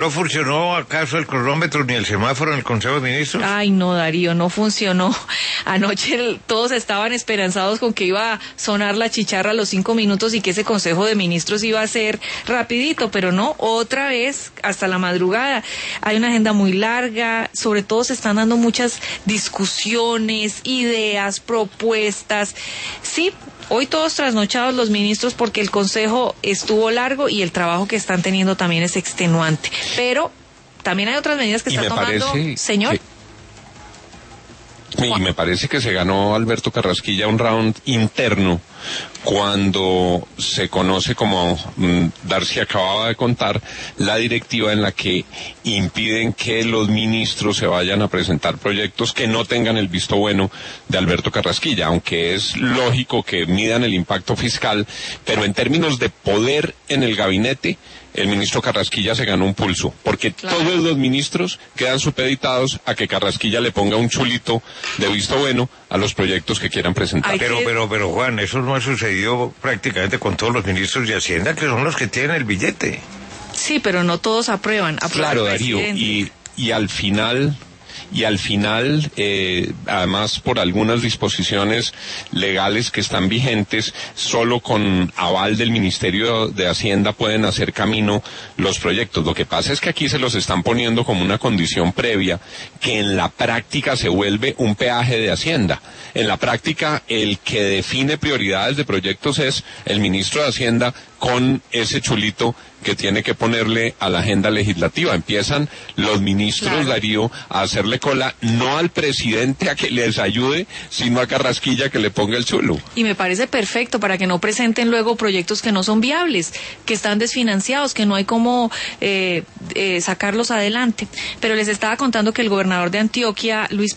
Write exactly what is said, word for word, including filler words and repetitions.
¿No funcionó acaso el cronómetro ni el semáforo en el Consejo de Ministros? Ay, no, Darío, no funcionó. Anoche el, todos estaban esperanzados con que iba a sonar la chicharra a los cinco minutos y que ese Consejo de Ministros iba a ser rapidito, pero no, otra vez hasta la madrugada. Hay una agenda muy larga, sobre todo se están dando muchas discusiones, ideas, propuestas. Sí, hoy todos trasnochados los ministros porque el Consejo estuvo largo y el trabajo que están teniendo también es extenuante. Pero también hay otras medidas que y está tomando, señor. Que, y me parece que se ganó Alberto Carrasquilla un round interno cuando se conoce, como mm, Darcy acababa de contar, la directiva en la que impiden que los ministros se vayan a presentar proyectos que no tengan el visto bueno de Alberto Carrasquilla, aunque es lógico que midan el impacto fiscal, pero en términos de poder en el gabinete, el ministro Carrasquilla se ganó un pulso, porque claro, todos los ministros quedan supeditados a que Carrasquilla le ponga un chulito de visto bueno a los proyectos que quieran presentar. Pero, pero, pero Juan, eso no ha sucedido prácticamente con todos los ministros de Hacienda, que son los que tienen el billete. Sí, pero no todos aprueban. Claro, Darío, y, y al final... Y al final, eh, además por algunas disposiciones legales que están vigentes, solo con aval del Ministerio de Hacienda pueden hacer camino los proyectos. Lo que pasa es que aquí se los están poniendo como una condición previa, que en la práctica se vuelve un peaje de Hacienda. En la práctica, el que define prioridades de proyectos es el ministro de Hacienda con ese chulito que tiene que ponerle a la agenda legislativa. Empiezan los ministros, claro, Darío, a hacerle cola no al presidente a que les ayude, sino a Carrasquilla que le ponga el chulo. Y me parece perfecto para que no presenten luego proyectos que no son viables, que están desfinanciados, que no hay cómo eh, eh, sacarlos adelante. Pero les estaba contando que el gobernador de Antioquia, Luis